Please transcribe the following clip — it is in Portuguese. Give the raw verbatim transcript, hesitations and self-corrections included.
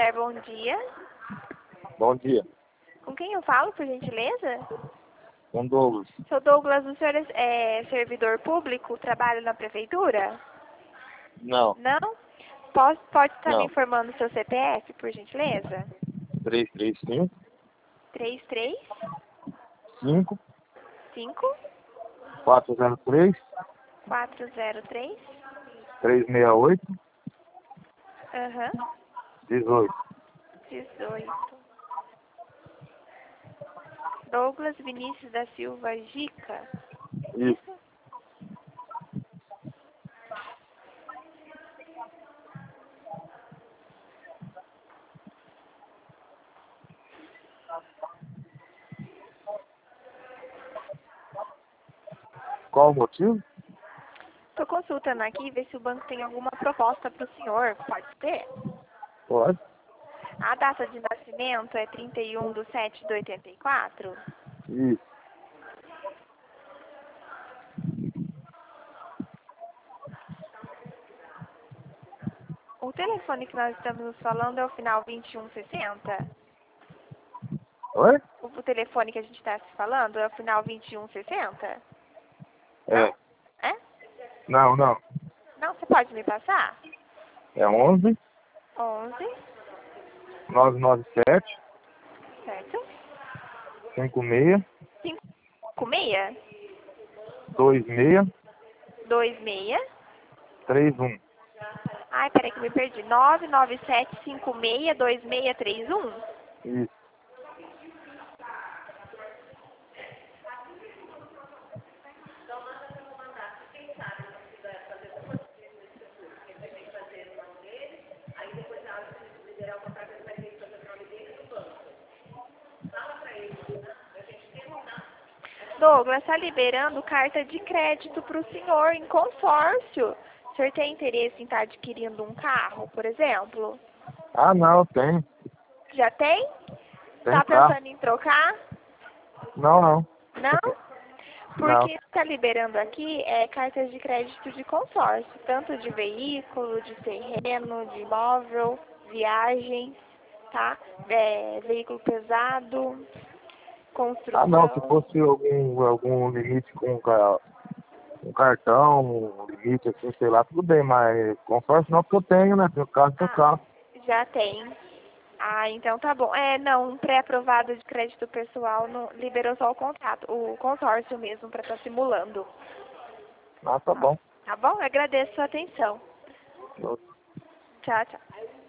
Santander, bom dia. Bom dia. Com quem eu falo, por gentileza? Com Douglas. Seu Douglas, o senhor é, é servidor público, trabalha na prefeitura? Não. Não? Pode, pode estar me Não. informando o seu C P F, por gentileza? três três cinco, três três cinco, cinco quatro zero três, quatro zero três três seis oito, Aham. dezoito. dezoito. Douglas Vinícius da Silva Gica. Isso. Qual o motivo? Estou consultando aqui, ver se o banco tem alguma proposta para o senhor. Pode ser? Pode. A data de nascimento é trinta e um de sete de oitenta e quatro. Isso. O telefone que nós estamos falando é o final vinte e um sessenta. Oi? O telefone que a gente está se falando é o final vinte e um sessenta? É. É? Não, não. Não, você pode me passar? É onze, onze, nove nove sete, certo? cinco seis, cinco seis, dois seis, dois seis. três um. Ai, peraí que eu me perdi. nove nove sete cinco seis dois seis três um. Isso. Douglas, está liberando carta de crédito para o senhor em consórcio. O senhor tem interesse em estar adquirindo um carro, por exemplo? Ah, não, tem. Já tem? Tem Está carro. pensando em trocar? Não, não. Não? Não. Porque está liberando aqui é, cartas de crédito de consórcio, tanto de veículo, de terreno, de imóvel, viagens, tá? É, veículo pesado, Ah, não. Se construção. fosse algum, algum limite com ca- um cartão, um limite assim, sei lá, tudo bem, mas consórcio não, porque eu tenho, né? Tenho carro, tenho Ah, carro. já tem. Ah, então tá bom. É, não, um pré-aprovado de crédito pessoal não, liberou só o contrato, o consórcio mesmo para estar simulando. Ah, tá bom. Tá bom? Agradeço a sua atenção. Eu Tchau, tchau.